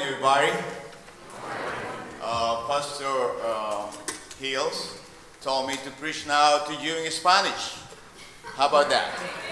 everybody. Pastor Hills told me to preach now to you in Spanish. How about that?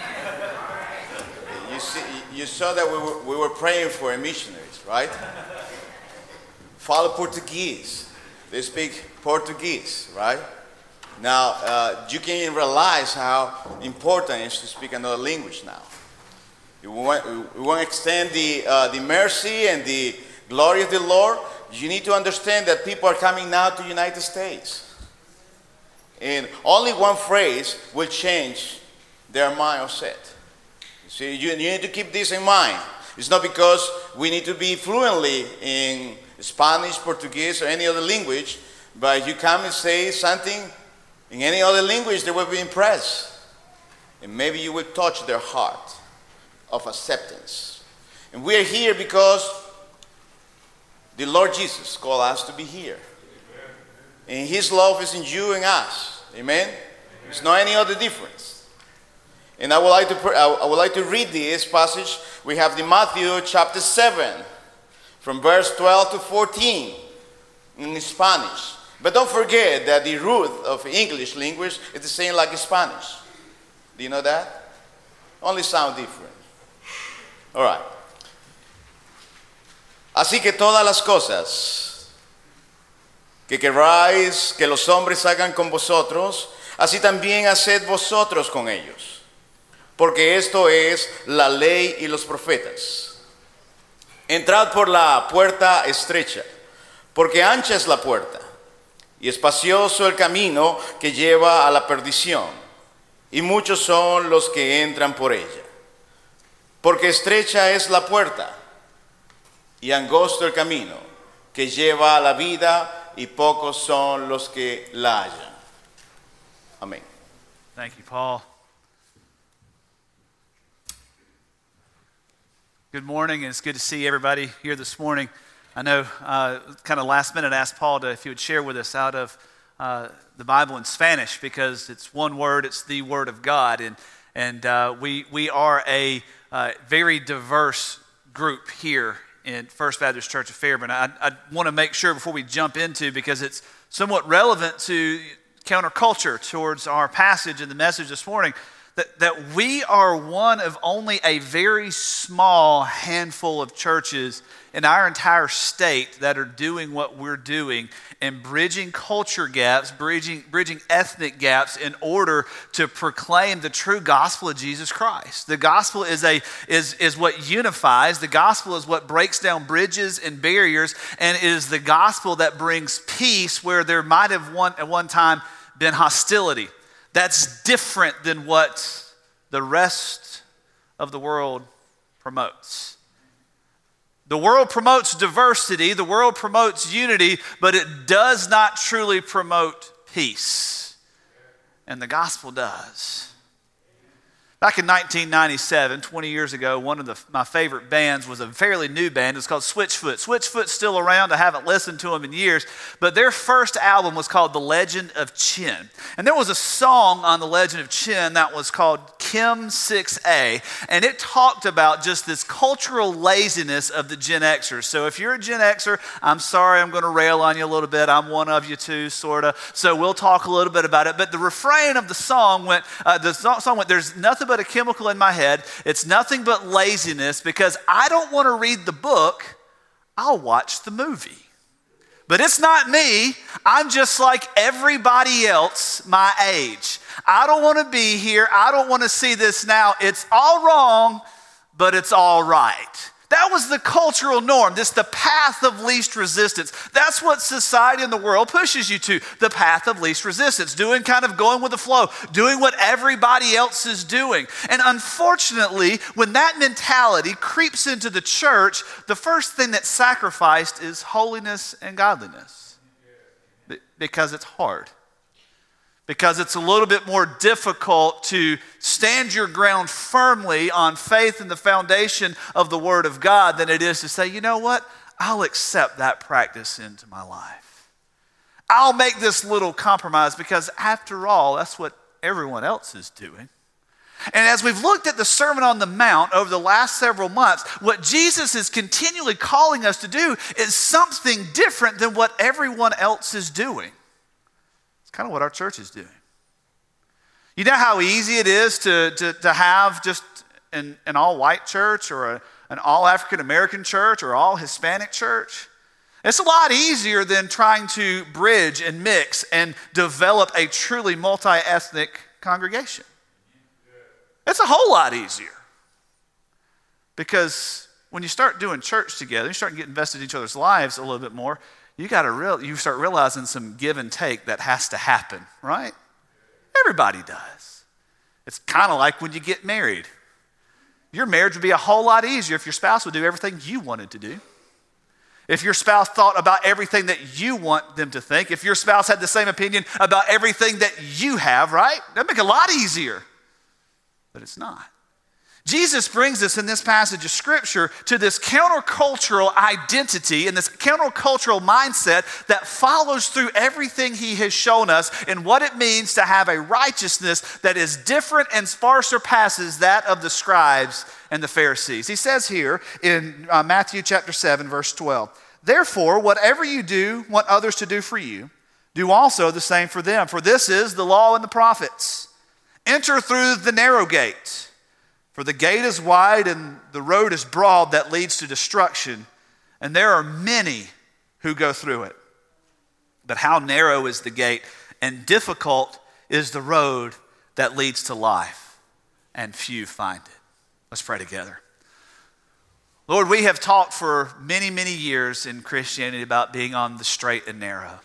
You saw that we were praying for missionaries, right? Fala Portuguese. They speak Portuguese, right? Now, you can realize how important it is to speak another language now. We want to extend the mercy and the glory of the Lord. You need to understand that people are coming now to the United States. And only one phrase will change their mindset. See, you need to keep this in mind. It's not because we need to be fluently in Spanish, Portuguese, or any other language, but if you come and say something in any other language, they will be impressed. And maybe you will touch their heart of acceptance. And we are here because the Lord Jesus called us to be here. And His love is in you and us. Amen? There's not any other difference. And I would like to read this passage. We have the Matthew chapter 7 from verse 12 to 14 in Spanish. But don't forget that the root of English language is the same like Spanish. Do you know that? Only sound different. All right. Así que todas las cosas que queráis que los hombres hagan con vosotros, así también haced vosotros con ellos. Porque esto es la ley y los profetas. Entrad por la puerta estrecha, porque ancha es la puerta, y espacioso el camino que lleva a la perdición, y muchos son los que entran por ella. Porque estrecha es la puerta, y angosto el camino que lleva a la vida, y pocos son los que la hallan. Amén. Thank you, Paul. Good morning, and it's good to see everybody here this morning. I know kind of last minute I asked Paul if he would share with us out of the Bible in Spanish, because it's one word, it's the Word of God, and we are a very diverse group here in First Baptist Church of Fairburn. I want to make sure before we jump into, because it's somewhat relevant to counterculture towards our passage and the message this morning, that we are one of only a very small handful of churches in our entire state that are doing what we're doing and bridging culture gaps, bridging ethnic gaps in order to proclaim the true gospel of Jesus Christ. The gospel is what unifies. The gospel is what breaks down bridges and barriers, and it is the gospel that brings peace where there might have at one time been hostility. That's different than what the rest of the world promotes. The world promotes diversity, the world promotes unity, but it does not truly promote peace. And the gospel does. Back in 1997, 20 years ago, one of my favorite bands was a fairly new band. It's called Switchfoot. Switchfoot's still around. I haven't listened to them in years. But their first album was called The Legend of Chin. And there was a song on The Legend of Chin that was called Chem 6A. And it talked about just this cultural laziness of the Gen Xers. So if you're a Gen Xer, I'm sorry, I'm going to rail on you a little bit. I'm one of you too, sort of. So we'll talk a little bit about it. But the refrain of the song went, there's nothing but a chemical in my head. It's nothing but laziness, because I don't want to read the book. I'll watch the movie. But it's not me. I'm just like everybody else my age. I don't want to be here. I don't want to see this now. It's all wrong, but it's all right. That was the cultural norm. This the path of least resistance. That's what society and the world pushes you to, the path of least resistance, going with the flow, doing what everybody else is doing. And unfortunately, when that mentality creeps into the church, the first thing that's sacrificed is holiness and godliness, because it's hard. Because it's a little bit more difficult to stand your ground firmly on faith and the foundation of the Word of God than it is to say, you know what, I'll accept that practice into my life. I'll make this little compromise, because after all, that's what everyone else is doing. And as we've looked at the Sermon on the Mount over the last several months, what Jesus is continually calling us to do is something different than what everyone else is doing. It's kind of what our church is doing. You know how easy it is to have just an all-white church or an all-African-American church or all-Hispanic church? It's a lot easier than trying to bridge and mix and develop a truly multi-ethnic congregation. It's a whole lot easier. Because when you start doing church together, you start getting invested in each other's lives a little bit more, you start realizing some give and take that has to happen, right? Everybody does. It's kind of like when you get married. Your marriage would be a whole lot easier if your spouse would do everything you wanted to do. If your spouse thought about everything that you want them to think, if your spouse had the same opinion about everything that you have, right? That'd make it a lot easier. But it's not. Jesus brings us in this passage of Scripture to this countercultural identity and this countercultural mindset that follows through everything he has shown us and what it means to have a righteousness that is different and far surpasses that of the scribes and the Pharisees. He says here in Matthew chapter 7, verse 12, "Therefore, whatever you do, want others to do for you, do also the same for them. For this is the law and the prophets. Enter through the narrow gate. For the gate is wide and the road is broad that leads to destruction, and there are many who go through it. But how narrow is the gate, and difficult is the road that leads to life, and few find it." Let's pray together. Lord, we have talked for many, many years in Christianity about being on the straight and narrow.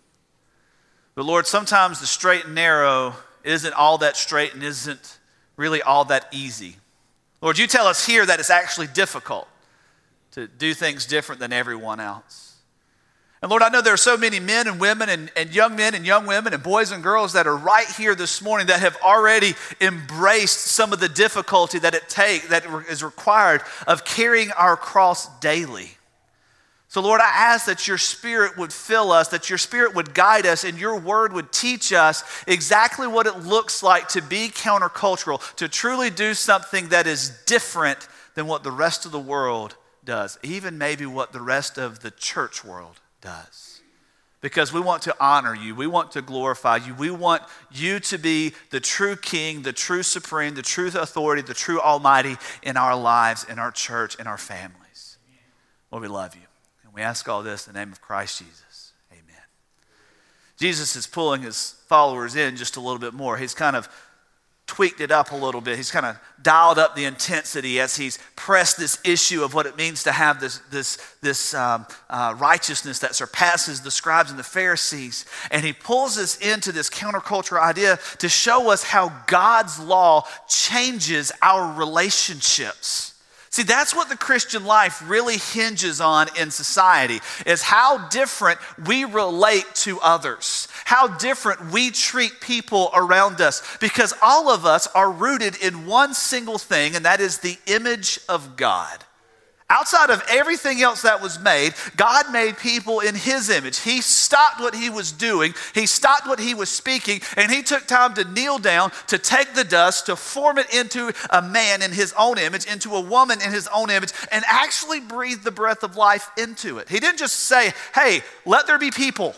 But Lord, sometimes the straight and narrow isn't all that straight and isn't really all that easy. Lord, you tell us here that it's actually difficult to do things different than everyone else. And Lord, I know there are so many men and women and young men and young women and boys and girls that are right here this morning that have already embraced some of the difficulty that is required of carrying our cross daily. So Lord, I ask that your Spirit would fill us, that your Spirit would guide us, and your word would teach us exactly what it looks like to be countercultural, to truly do something that is different than what the rest of the world does, even maybe what the rest of the church world does. Because we want to honor you, we want to glorify you, we want you to be the true King, the true Supreme, the true authority, the true Almighty in our lives, in our church, in our families. Lord, we love you. We ask all this in the name of Christ Jesus. Amen. Jesus is pulling his followers in just a little bit more. He's kind of tweaked it up a little bit. He's kind of dialed up the intensity as he's pressed this issue of what it means to have this righteousness that surpasses the scribes and the Pharisees. And he pulls us into this countercultural idea to show us how God's law changes our relationships. See, that's what the Christian life really hinges on in society, is how different we relate to others, how different we treat people around us, because all of us are rooted in one single thing, and that is the image of God. Outside of everything else that was made, God made people in his image. He stopped what he was doing. He stopped what he was speaking, and he took time to kneel down, to take the dust, to form it into a man in his own image, into a woman in his own image, and actually breathe the breath of life into it. He didn't just say, hey, let there be people.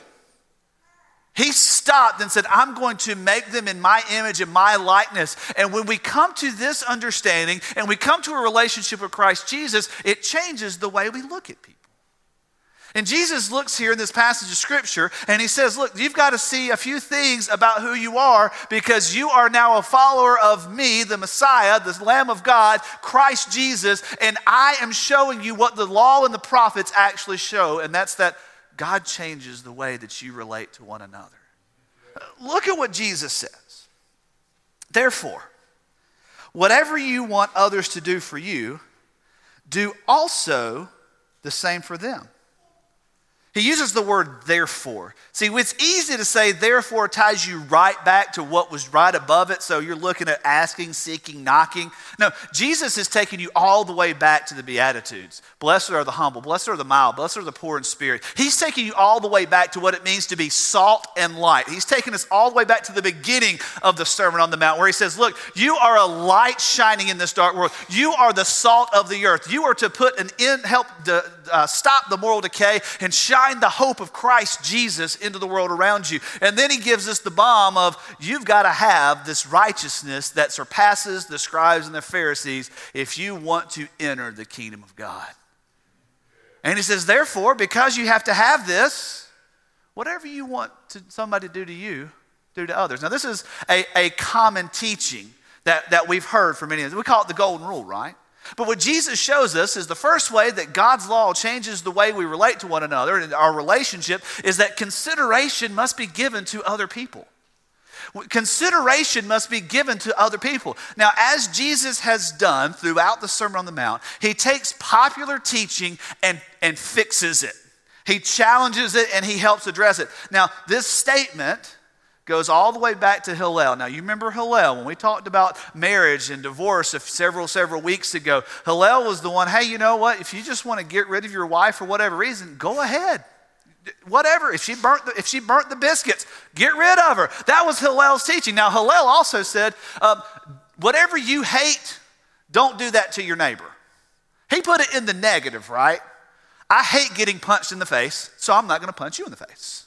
He stopped and said, I'm going to make them in my image and my likeness. And when we come to this understanding and we come to a relationship with Christ Jesus, it changes the way we look at people. And Jesus looks here in this passage of Scripture and he says, look, you've got to see a few things about who you are, because you are now a follower of me, the Messiah, the Lamb of God, Christ Jesus, and I am showing you what the law and the prophets actually show, and that's that God changes the way that you relate to one another. Look at what Jesus says. Therefore, whatever you want others to do for you, do also the same for them. He uses the word therefore. See, it's easy to say therefore ties you right back to what was right above it. So you're looking at asking, seeking, knocking. No, Jesus is taking you all the way back to the Beatitudes. Blessed are the humble, blessed are the mild, blessed are the poor in spirit. He's taking you all the way back to what it means to be salt and light. He's taking us all the way back to the beginning of the Sermon on the Mount, where he says, look, you are a light shining in this dark world. You are the salt of the earth. You are to put an end, help to stop the moral decay and shine the hope of Christ Jesus into the world around you. And then he gives us the bomb of you've got to have this righteousness that surpasses the scribes and the Pharisees if you want to enter the kingdom of God. And he says, therefore, because you have to have this, whatever you want somebody to do to you, do to others. Now, this is a common teaching that we've heard from many of us. We call it the golden rule, right? But what Jesus shows us is the first way that God's law changes the way we relate to one another and our relationship is that consideration must be given to other people. Consideration must be given to other people. Now, as Jesus has done throughout the Sermon on the Mount, he takes popular teaching and fixes it. He challenges it and he helps address it. Now, this statement goes all the way back to Hillel. Now, you remember Hillel, when we talked about marriage and divorce several weeks ago, Hillel was the one, hey, you know what? If you just want to get rid of your wife for whatever reason, go ahead. Whatever. If she burnt the biscuits, get rid of her. That was Hillel's teaching. Now, Hillel also said, whatever you hate, don't do that to your neighbor. He put it in the negative, right? I hate getting punched in the face, so I'm not going to punch you in the face.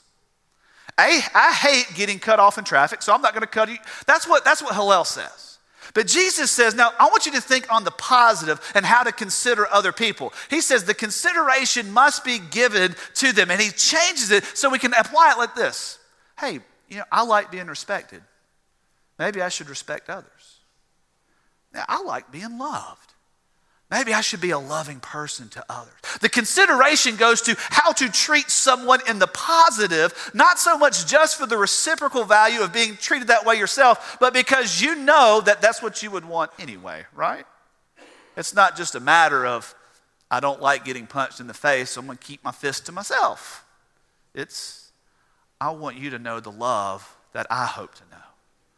I hate getting cut off in traffic, so I'm not going to cut you. That's what Hillel says. But Jesus says, now I want you to think on the positive and how to consider other people. He says the consideration must be given to them, and he changes it so we can apply it like this. Hey, I like being respected. Maybe I should respect others. Now, I like being loved. Maybe I should be a loving person to others. The consideration goes to how to treat someone in the positive, not so much just for the reciprocal value of being treated that way yourself, but because you know that that's what you would want anyway, right? It's not just a matter of, I don't like getting punched in the face, so I'm going to keep my fist to myself. It's, I want you to know the love that I hope to know.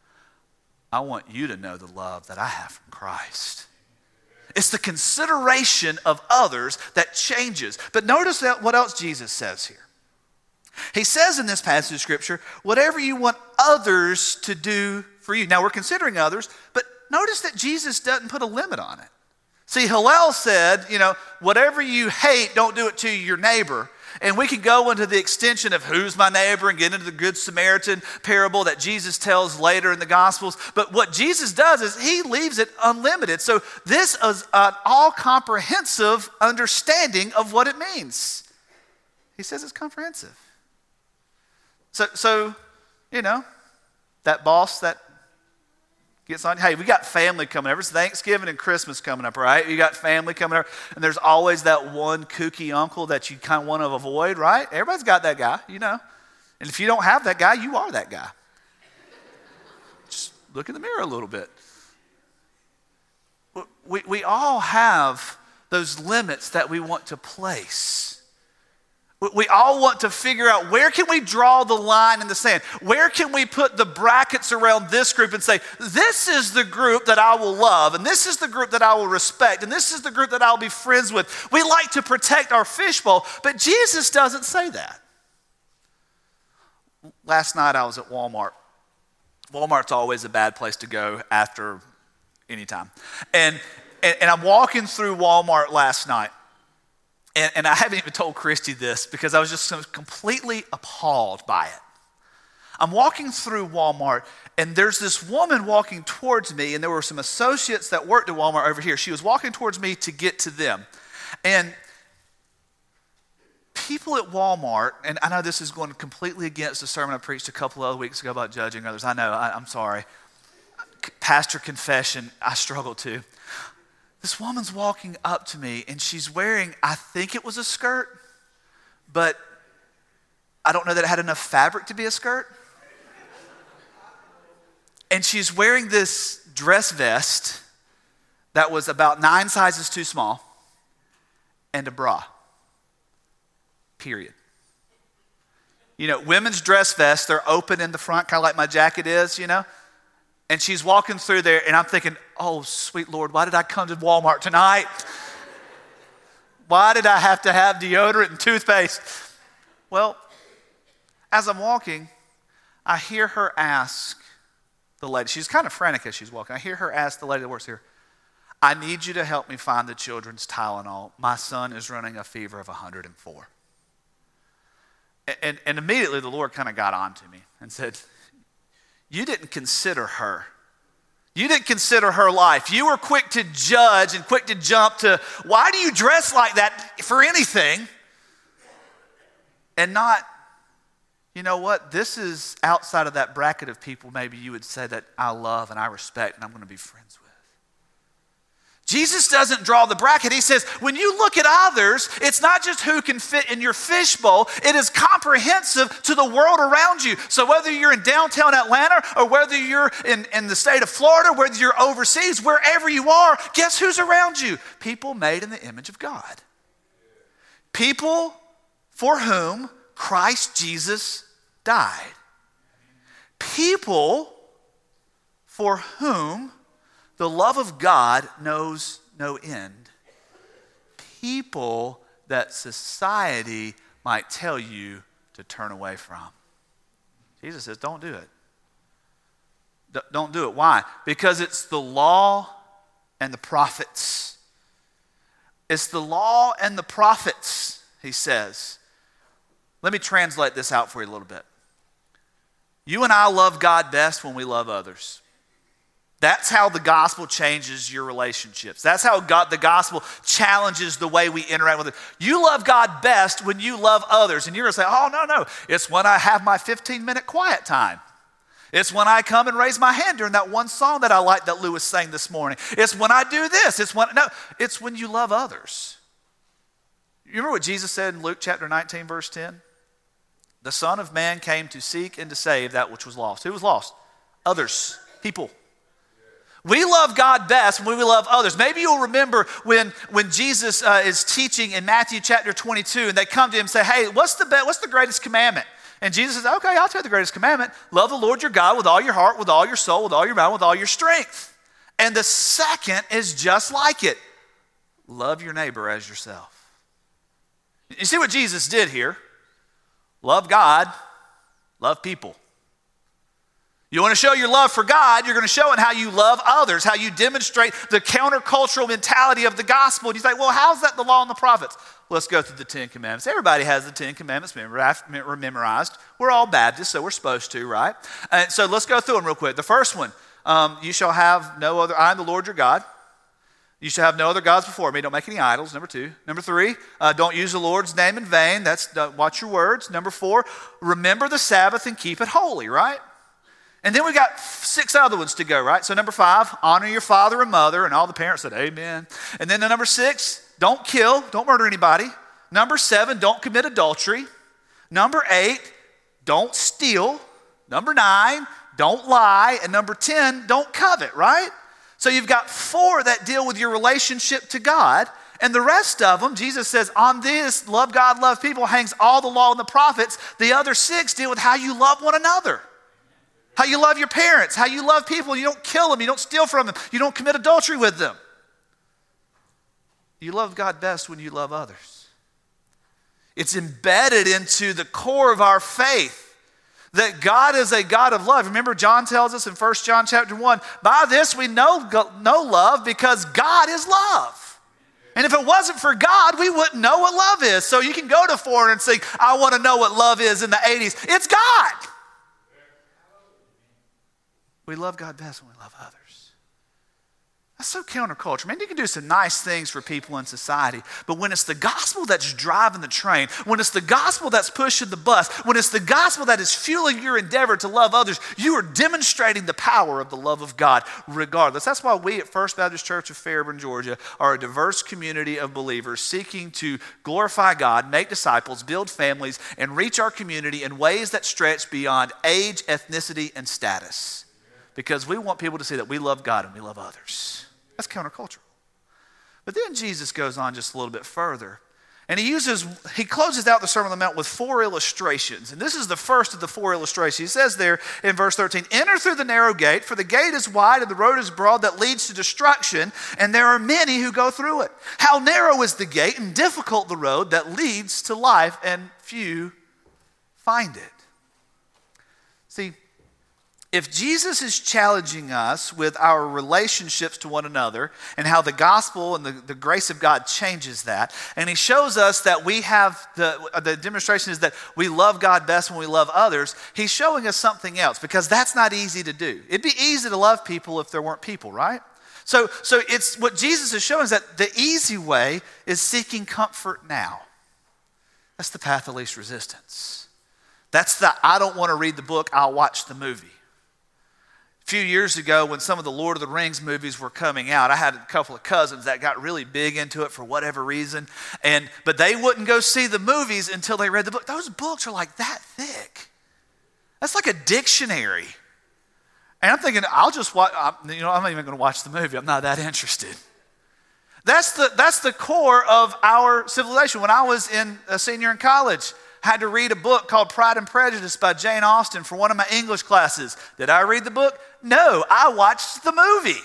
I want you to know the love that I have from Christ. It's the consideration of others that changes. But notice what else Jesus says here. He says in this passage of Scripture, whatever you want others to do for you. Now, we're considering others, but notice that Jesus doesn't put a limit on it. See, Hillel said, whatever you hate, don't do it to your neighbor. And we can go into the extension of who's my neighbor and get into the Good Samaritan parable that Jesus tells later in the Gospels. But what Jesus does is he leaves it unlimited. So this is an all-comprehensive understanding of what it means. He says it's comprehensive. So that boss that gets on, hey, we got family coming up. It's Thanksgiving and Christmas coming up, right? You got family coming up, and there's always that one kooky uncle that you kind of want to avoid, right? Everybody's got that guy, And if you don't have that guy, you are that guy. Just look in the mirror a little bit. We all have those limits that we want to place. We all want to figure out where can we draw the line in the sand? Where can we put the brackets around this group and say, this is the group that I will love, and this is the group that I will respect, and this is the group that I'll be friends with. We like to protect our fishbowl, but Jesus doesn't say that. Last night I was at Walmart. Walmart's always a bad place to go after any time. And I'm walking through Walmart last night. And I haven't even told Christy this because I was just completely appalled by it. I'm walking through Walmart, and there's this woman walking towards me, and there were some associates that worked at Walmart over here. She was walking towards me to get to them. And people at Walmart, and I know this is going completely against the sermon I preached a couple of other weeks ago about judging others. I know, I'm sorry. Pastor confession, I struggle too. This woman's walking up to me, and she's wearing, I think it was a skirt, but I don't know that it had enough fabric to be a skirt. And she's wearing this dress vest that was about 9 sizes too small and a bra, period. women's dress vests, they're open in the front, kind of like my jacket is, And she's walking through there, and I'm thinking, oh, sweet Lord, why did I come to Walmart tonight? Why did I have to have deodorant and toothpaste? Well, as I'm walking, I hear her ask the lady. She's kind of frantic as she's walking. I hear her ask the lady that works here, I need you to help me find the children's Tylenol. My son is running a fever of 104. And immediately the Lord kind of got on to me and said, you didn't consider her. You didn't consider her life. You were quick to judge and quick to jump to, why do you dress like that for anything? And not, you know what? This is outside of that bracket of people maybe you would say that I love and I respect and I'm going to be friends with. Jesus doesn't draw the bracket. He says, when you look at others, it's not just who can fit in your fishbowl. It is comprehensive to the world around you. So whether you're in downtown Atlanta or whether you're in the state of Florida, whether you're overseas, wherever you are, guess who's around you? People made in the image of God. People for whom Christ Jesus died. People for whom the love of God knows no end. People that society might tell you to turn away from. Jesus says, don't do it. Don't do it. Why? Because it's the law and the prophets. It's the law and the prophets, he says. Let me translate this out for you a little bit. You and I love God best when we love others. That's how the gospel changes your relationships. That's how the gospel challenges the way we interact with it. You love God best when you love others. And you're going to say, oh, no. It's when I have my 15-minute quiet time. It's when I come and raise my hand during that one song that I like that Lewis sang this morning. It's when I do this. It's when you love others. You remember what Jesus said in Luke chapter 19, verse 10? The Son of Man came to seek and to save that which was lost. Who was lost? Others, people. We love God best when we love others. Maybe you'll remember when Jesus is teaching in Matthew chapter 22 and they come to him and say, hey, what's the greatest commandment? And Jesus says, okay, I'll tell you the greatest commandment. Love the Lord your God with all your heart, with all your soul, with all your mind, with all your strength. And the second is just like it. Love your neighbor as yourself. You see what Jesus did here? Love God, love people. You want to show your love for God, you're going to show it how you love others, how you demonstrate the countercultural mentality of the gospel. And you say, well, how's that the law and the prophets? Let's go through the Ten Commandments. Everybody has the Ten Commandments memorized. We're all Baptists, so we're supposed to, right? And so let's go through them real quick. The first one, you shall have no other, I am the Lord your God. You shall have no other gods before me. Don't make any idols. Number 2. Number 3, don't use the Lord's name in vain. That's watch your words. Number 4, remember the Sabbath and keep it holy, right? And then we got 6 other ones to go, right? So number 5, honor your father and mother. And all the parents said, amen. And then the number 6, don't kill, don't murder anybody. Number 7, don't commit adultery. Number 8, don't steal. Number 9, don't lie. And number 10, don't covet, right? So you've got 4 that deal with your relationship to God. And the rest of them, Jesus says, on this, love God, love people, hangs all the law and the prophets. The other 6 deal with how you love one another. How you love your parents, how you love people. You don't kill them, you don't steal from them, you don't commit adultery with them. You love God best when you love others. It's embedded into the core of our faith that God is a God of love. Remember, John tells us in 1 John chapter 1, by this we know love because God is love. And if it wasn't for God, we wouldn't know what love is. So you can go to foreign and say, I want to know what love is in the 80s. It's God. We love God best when we love others. That's so counterculture. Man, you can do some nice things for people in society, but when it's the gospel that's driving the train, when it's the gospel that's pushing the bus, when it's the gospel that is fueling your endeavor to love others, you are demonstrating the power of the love of God regardless. That's why we at First Baptist Church of Fairburn, Georgia, are a diverse community of believers seeking to glorify God, make disciples, build families, and reach our community in ways that stretch beyond age, ethnicity, and status. Because we want people to see that we love God and we love others. That's countercultural. But then Jesus goes on just a little bit further. And he closes out the Sermon on the Mount with 4 illustrations. And this is the first of the 4 illustrations. He says there in verse 13, enter through the narrow gate, for the gate is wide and the road is broad that leads to destruction, and there are many who go through it. How narrow is the gate and difficult the road that leads to life, and few find it. See, if Jesus is challenging us with our relationships to one another and how the gospel and the grace of God changes that, and he shows us that we have the demonstration is that we love God best when we love others, he's showing us something else, because that's not easy to do. It'd be easy to love people if there weren't people, right? So it's what Jesus is showing is that the easy way is seeking comfort now. That's the path of least resistance. That's the I don't want to read the book, I'll watch the movie. A few years ago, when some of the Lord of the Rings movies were coming out, I had a couple of cousins that got really big into it for whatever reason, but they wouldn't go see the movies until they read the book. Those books are like that thick. That's like a dictionary. And I'm thinking, I'll just watch, I'm not even going to watch the movie. I'm not that interested. That's the core of our civilization. When I was a senior in college, I had to read a book called Pride and Prejudice by Jane Austen for one of my English classes. Did I read the book? No, I watched the movie.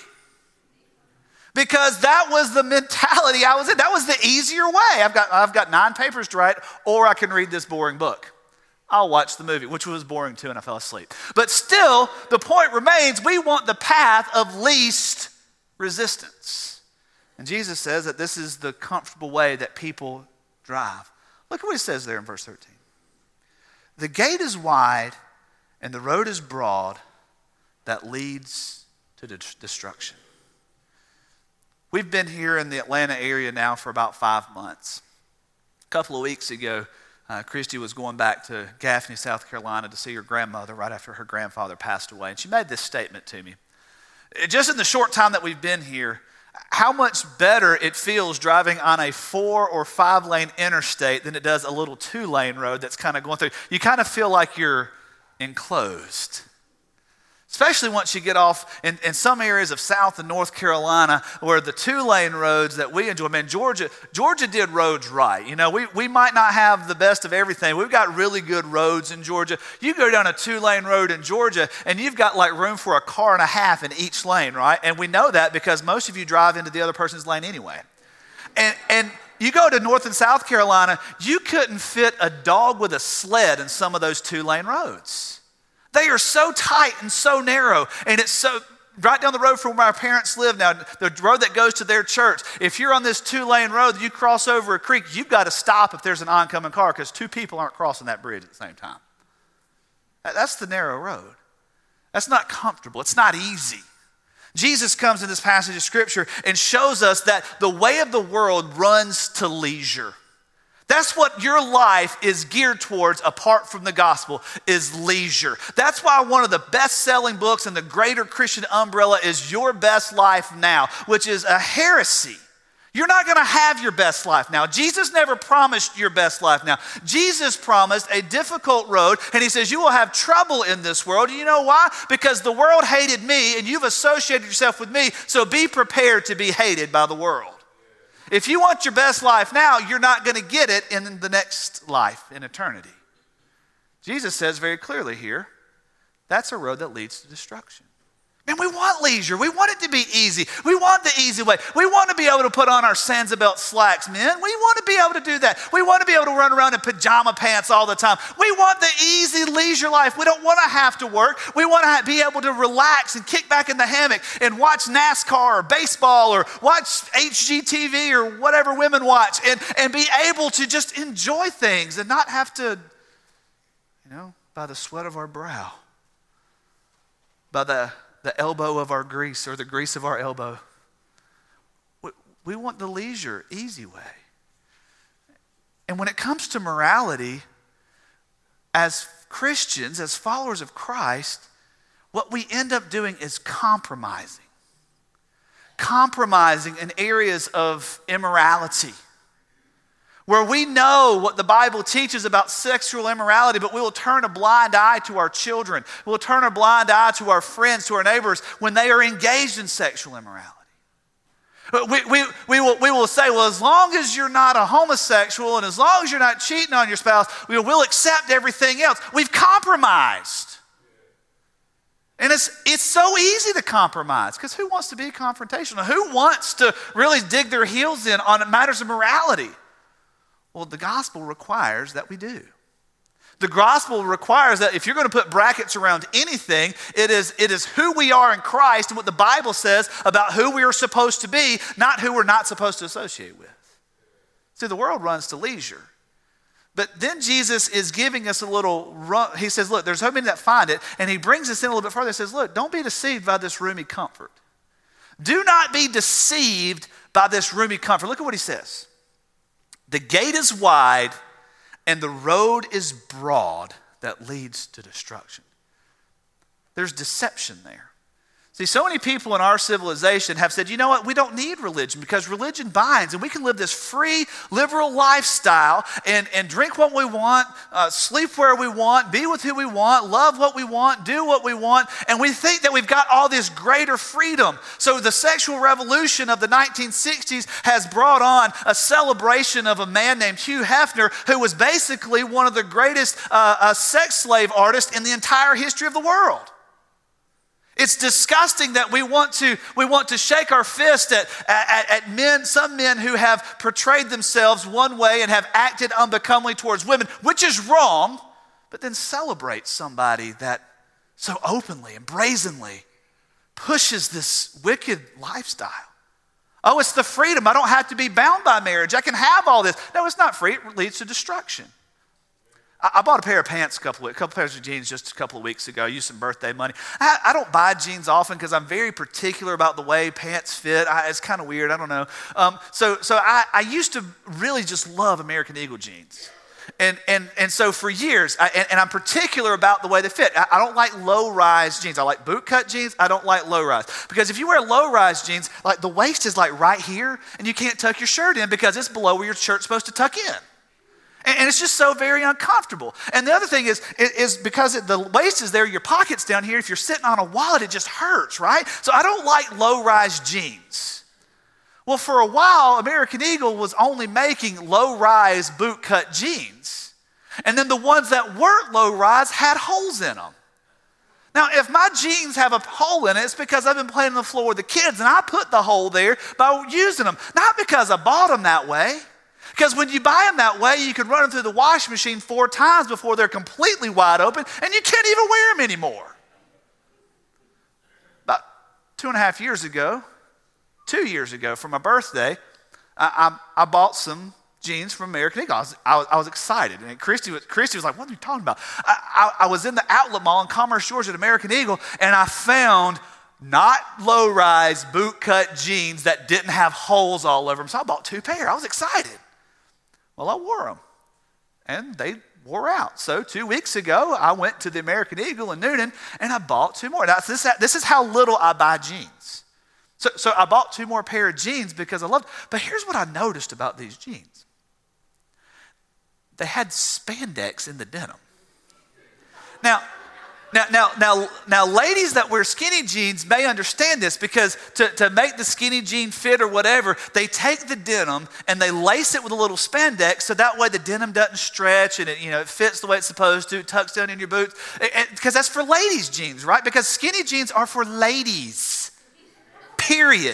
Because that was the mentality I was in. That was the easier way. I've got 9 papers to write, or I can read this boring book. I'll watch the movie, which was boring too, and I fell asleep. But still, the point remains, we want the path of least resistance. And Jesus says that this is the comfortable way that people drive. Look at what he says there in verse 13. The gate is wide and the road is broad that leads to destruction. We've been here in the Atlanta area now for about 5 months. A couple of weeks ago, Christy was going back to Gaffney, South Carolina to see her grandmother right after her grandfather passed away. And she made this statement to me. Just in the short time that we've been here, how much better it feels driving on a 4 or 5 lane interstate than it does a little 2-lane road that's kind of going through. You kind of feel like you're enclosed. Especially once you get off in some areas of South and North Carolina where the 2-lane roads that we enjoy. Man, Georgia did roads right. You know, we might not have the best of everything. We've got really good roads in Georgia. You go down a 2-lane road in Georgia and you've got like room for a car and a half in each lane, right? And we know that because most of you drive into the other person's lane anyway. And you go to North and South Carolina, you couldn't fit a dog with a sled in some of those 2-lane roads. They are so tight and so narrow, and it's so right down the road from where our parents live now, the road that goes to their church. If you're on this 2-lane road, you cross over a creek, you've got to stop if there's an oncoming car because 2 people aren't crossing that bridge at the same time. That's the narrow road. That's not comfortable. It's not easy. Jesus comes in this passage of Scripture and shows us that the way of the world runs to leisure. That's what your life is geared towards apart from the gospel, is leisure. That's why one of the best-selling books in the greater Christian umbrella is Your Best Life Now, which is a heresy. You're not going to have your best life now. Jesus never promised your best life now. Jesus promised a difficult road, and he says, you will have trouble in this world. Do you know why? Because the world hated me, and you've associated yourself with me, so be prepared to be hated by the world. If you want your best life now, you're not going to get it in the next life, in eternity. Jesus says very clearly here, that's a road that leads to destruction. Man, we want leisure. We want it to be easy. We want the easy way. We want to be able to put on our Sansa slacks, men. We want to be able to do that. We want to be able to run around in pajama pants all the time. We want the easy leisure life. We don't want to have to work. We want to be able to relax and kick back in the hammock and watch NASCAR or baseball or watch HGTV or whatever women watch and be able to just enjoy things and not have to, by the sweat of our brow, by the elbow of our grease or the grease of our elbow. We want the leisure, easy way. And when it comes to morality, as Christians, as followers of Christ, what we end up doing is compromising. Compromising in areas of immorality, where we know what the Bible teaches about sexual immorality, but we will turn a blind eye to our children. We'll turn a blind eye to our friends, to our neighbors when they are engaged in sexual immorality. We will say, well, as long as you're not a homosexual and as long as you're not cheating on your spouse, we'll accept everything else. We've compromised. And it's so easy to compromise because who wants to be confrontational? Who wants to really dig their heels in on matters of morality? Well, the gospel requires that we do. The gospel requires that if you're going to put brackets around anything, it is who we are in Christ and what the Bible says about who we are supposed to be, not who we're not supposed to associate with. See, the world runs to leisure. But then Jesus is giving us a little run. He says, look, there's so many that find it. And he brings us in a little bit further. He says, look, don't be deceived by this roomy comfort. Do not be deceived by this roomy comfort. Look at what he says. The gate is wide and the road is broad that leads to destruction. There's deception there. See, so many people in our civilization have said, you know what, we don't need religion because religion binds and we can live this free, liberal lifestyle and drink what we want, sleep where we want, be with who we want, love what we want, do what we want, and we think that we've got all this greater freedom. So the sexual revolution of the 1960s has brought on a celebration of a man named Hugh Hefner, who was basically one of the greatest sex slave artists in the entire history of the world. It's disgusting that we want to shake our fist at men, some men who have portrayed themselves one way and have acted unbecomingly towards women, which is wrong, but then celebrate somebody that so openly and brazenly pushes this wicked lifestyle. Oh, it's the freedom. I don't have to be bound by marriage. I can have all this. No, it's not free. It leads to destruction. I bought a pair of pants, a couple pairs of jeans just a couple of weeks ago. I used some birthday money. I don't buy jeans often because I'm very particular about the way pants fit. It's kind of weird. I don't know. So I used to really just love American Eagle jeans. And so for years, I'm particular about the way they fit. I don't like low-rise jeans. I like boot-cut jeans. I don't like low-rise. Because if you wear low-rise jeans, like the waist is like right here, and you can't tuck your shirt in because it's below where your shirt's supposed to tuck in. And it's just so very uncomfortable. And the other thing is because the waist is there, your pocket's down here. If you're sitting on a wallet, it just hurts, right? So I don't like low-rise jeans. Well, for a while, American Eagle was only making low-rise boot-cut jeans. And then the ones that weren't low-rise had holes in them. Now, if my jeans have a hole in it, it's because I've been playing on the floor with the kids, and I put the hole there by using them. Not because I bought them that way. Because when you buy them that way, you can run them through the washing machine 4 times before they're completely wide open, and you can't even wear them anymore. About 2.5 years ago, 2 years ago, for my birthday, I bought some jeans from American Eagle. I was excited. And Christy was like, what are you talking about? I was in the outlet mall in Commerce, Georgia at American Eagle, and I found not low-rise boot-cut jeans that didn't have holes all over them. So I bought 2 pair. I was excited. Well, I wore them, and they wore out. So 2 weeks ago, I went to the American Eagle in Newnan, and I bought 2 more. Now, this is how little I buy jeans. So I bought 2 more pair of jeans because I loved them. But here's what I noticed about these jeans. They had spandex in the denim. Now, ladies that wear skinny jeans may understand this because to make the skinny jean fit or whatever, they take the denim and they lace it with a little spandex so that way the denim doesn't stretch and it fits the way it's supposed to, tucks down in your boots. Because that's for ladies' jeans, right? Because skinny jeans are for ladies. Period.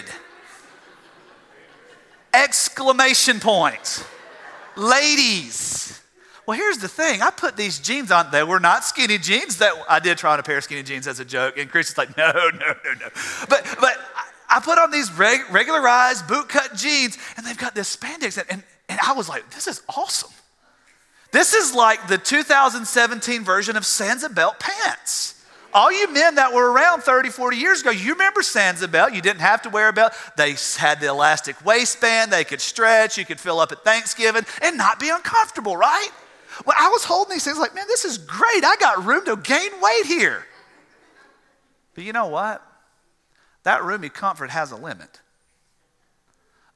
Exclamation point. Ladies. Well, here's the thing. I put these jeans on. They were not skinny jeans. That I did try on a pair of skinny jeans as a joke. And Chris is like, no. But I put on these regularized boot-cut jeans, and they've got this spandex. And I was like, this is awesome. This is like the 2017 version of Sansa-Belt pants. All you men that were around 30, 40 years ago, you remember Sansa-Belt. You didn't have to wear a belt. They had the elastic waistband. They could stretch. You could fill up at Thanksgiving and not be uncomfortable, right? Well, I was holding these things like, man, this is great. I got room to gain weight here. But you know what? That roomy comfort has a limit.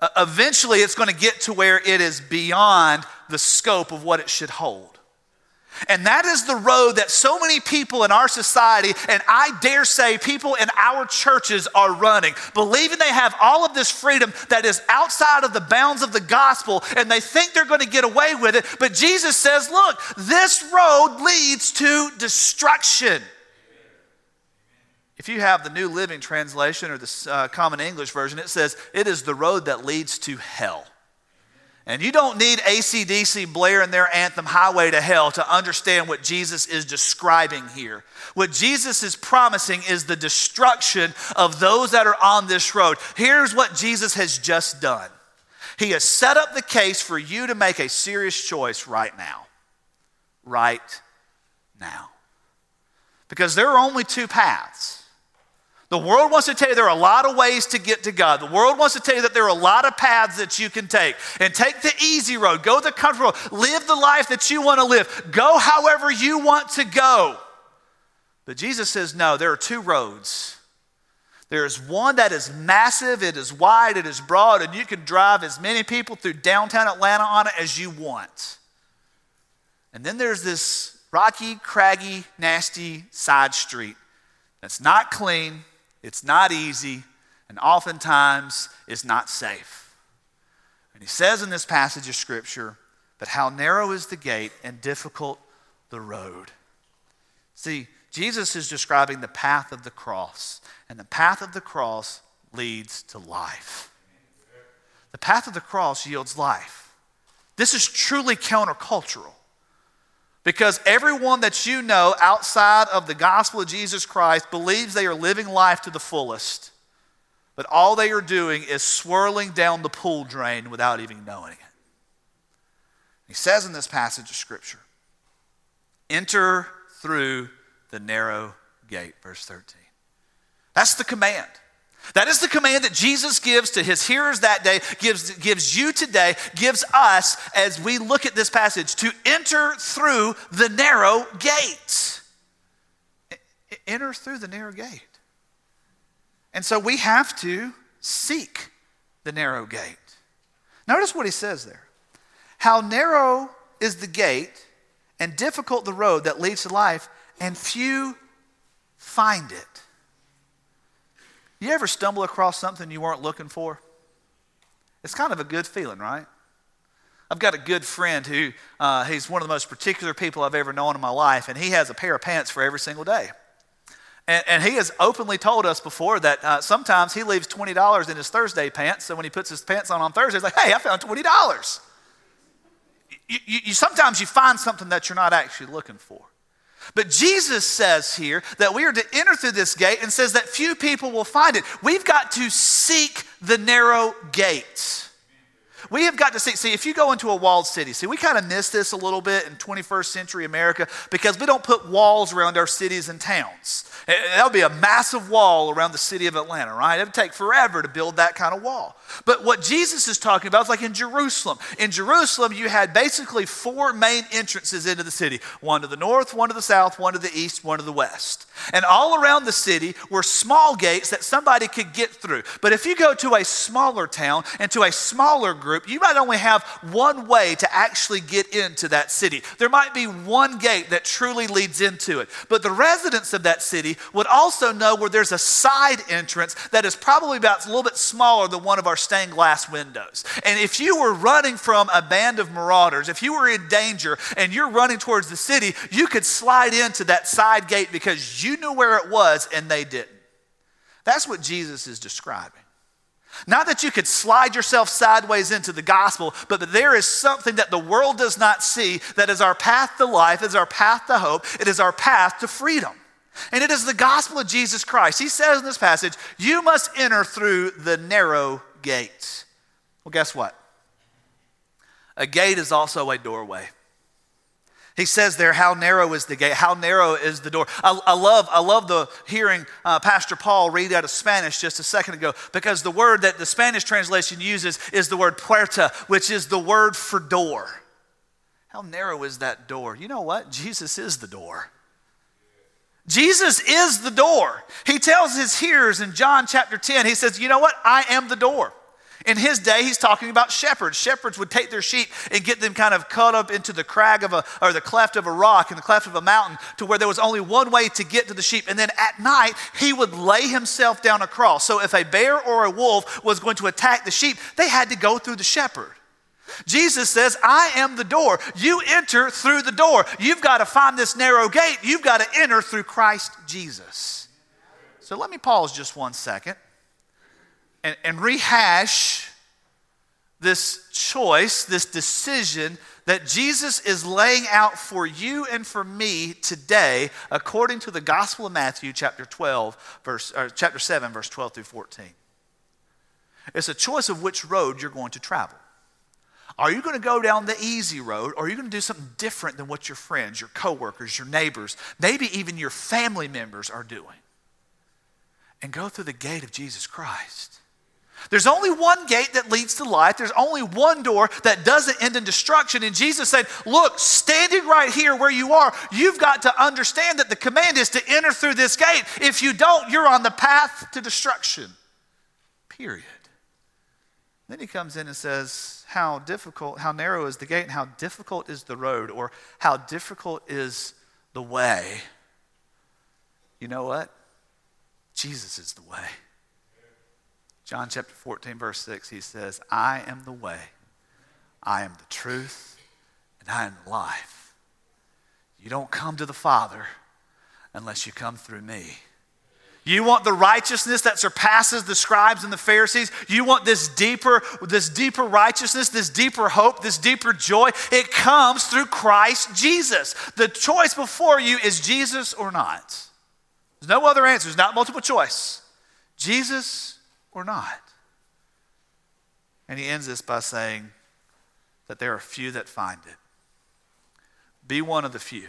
Eventually, it's going to get to where it is beyond the scope of what it should hold. And that is the road that so many people in our society, and I dare say people in our churches, are running, believing they have all of this freedom that is outside of the bounds of the gospel, and they think they're going to get away with it. But Jesus says, look, this road leads to destruction. If you have the New Living Translation or the Common English Version, it says, it is the road that leads to hell. And you don't need AC/DC Blair and their anthem, Highway to Hell, to understand what Jesus is describing here. What Jesus is promising is the destruction of those that are on this road. Here's what Jesus has just done. He has set up the case for you to make a serious choice right now. Right now. Because there are only two paths. The world wants to tell you there are a lot of ways to get to God. The world wants to tell you that there are a lot of paths that you can take. And take the easy road. Go the comfortable road. Live the life that you want to live. Go however you want to go. But Jesus says, no, there are two roads. There is one that is massive, it is wide, it is broad, and you can drive as many people through downtown Atlanta on it as you want. And then there's this rocky, craggy, nasty side street that's not clean. It's not easy, and oftentimes is not safe. And he says in this passage of Scripture, but how narrow is the gate and difficult the road. See, Jesus is describing the path of the cross, and the path of the cross leads to life. The path of the cross yields life. This is truly countercultural. Because everyone that you know outside of the gospel of Jesus Christ believes they are living life to the fullest, but all they are doing is swirling down the pool drain without even knowing it. He says in this passage of Scripture, enter through the narrow gate, verse 13. That's the command. That is the command that Jesus gives to his hearers that day, gives you today, gives us as we look at this passage, to enter through the narrow gate. Enter through the narrow gate. And so we have to seek the narrow gate. Notice what he says there. How narrow is the gate and difficult the road that leads to life, and few find it. You ever stumble across something you weren't looking for? It's kind of a good feeling, right? I've got a good friend who, he's one of the most particular people I've ever known in my life, and he has a pair of pants for every single day. And he has openly told us before that sometimes he leaves $20 in his Thursday pants, so when he puts his pants on Thursday, he's like, hey, I found $20. Sometimes you find something that you're not actually looking for. But Jesus says here that we are to enter through this gate and says that few people will find it. We've got to seek the narrow gate. We have got to see, if you go into a walled city, we kind of miss this a little bit in 21st century America because we don't put walls around our cities and towns. That would be a massive wall around the city of Atlanta, right? It would take forever to build that kind of wall. But what Jesus is talking about is like in Jerusalem. In Jerusalem, you had basically four main entrances into the city. One to the north, one to the south, one to the east, one to the west. And all around the city were small gates that somebody could get through. But if you go to a smaller town and to a smaller group, you might only have one way to actually get into that city. There might be one gate that truly leads into it. But the residents of that city would also know where there's a side entrance that is probably about a little bit smaller than one of our stained glass windows. And if you were running from a band of marauders, if you were in danger and you're running towards the city, you could slide into that side gate because you knew where it was and they didn't. That's what Jesus is describing. Not that you could slide yourself sideways into the gospel, but that there is something that the world does not see that is our path to life, is our path to hope, it is our path to freedom. And it is the gospel of Jesus Christ. He says in this passage, you must enter through the narrow gate. Well, guess what? A gate is also a doorway. He says there, how narrow is the gate? How narrow is the door? I love the hearing Pastor Paul read out of Spanish just a second ago, because the word that the Spanish translation uses is the word puerta, which is the word for door. How narrow is that door? You know what? Jesus is the door. Jesus is the door. He tells his hearers in John chapter 10, he says, you know what? I am the door. In his day, he's talking about shepherds. Shepherds would take their sheep and get them kind of cut up into the crag of or the cleft of a rock and the cleft of a mountain to where there was only one way to get to the sheep. And then at night, he would lay himself down across. So if a bear or a wolf was going to attack the sheep, they had to go through the shepherd. Jesus says, I am the door. You enter through the door. You've got to find this narrow gate. You've got to enter through Christ Jesus. So let me pause just 1 second. And rehash this choice, this decision that Jesus is laying out for you and for me today, according to the Gospel of Matthew, chapter 7, verse 12 through 14. It's a choice of which road you're going to travel. Are you going to go down the easy road, or are you going to do something different than what your friends, your coworkers, your neighbors, maybe even your family members are doing? And go through the gate of Jesus Christ. There's only one gate that leads to life. There's only one door that doesn't end in destruction. And Jesus said, look, standing right here where you are, you've got to understand that the command is to enter through this gate. If you don't, you're on the path to destruction. Period. Then he comes in and says, how narrow is the gate and how difficult is the road, or how difficult is the way. You know what? Jesus is the way. John chapter 14, verse 6, he says, I am the way, I am the truth, and I am the life. You don't come to the Father unless you come through me. You want the righteousness that surpasses the scribes and the Pharisees? You want this deeper righteousness, this deeper hope, this deeper joy? It comes through Christ Jesus. The choice before you is Jesus or not. There's no other answer. There's not multiple choice. Jesus or not. And he ends this by saying that there are few that find it. Be one of the few.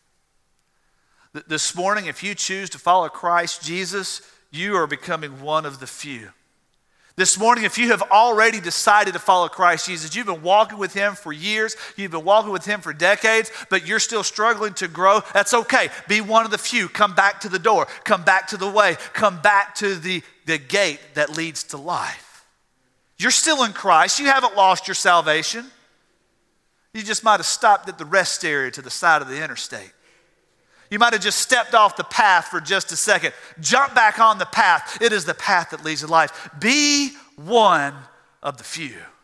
This morning, if you choose to follow Christ Jesus, you are becoming one of the few. This morning, if you have already decided to follow Christ Jesus, you've been walking with him for years, you've been walking with him for decades, but you're still struggling to grow, that's okay. Be one of the few. Come back to the door. Come back to the way. Come back to the gate that leads to life. You're still in Christ. You haven't lost your salvation. You just might have stopped at the rest area to the side of the interstate. You might have just stepped off the path for just a second. Jump back on the path. It is the path that leads to life. Be one of the few.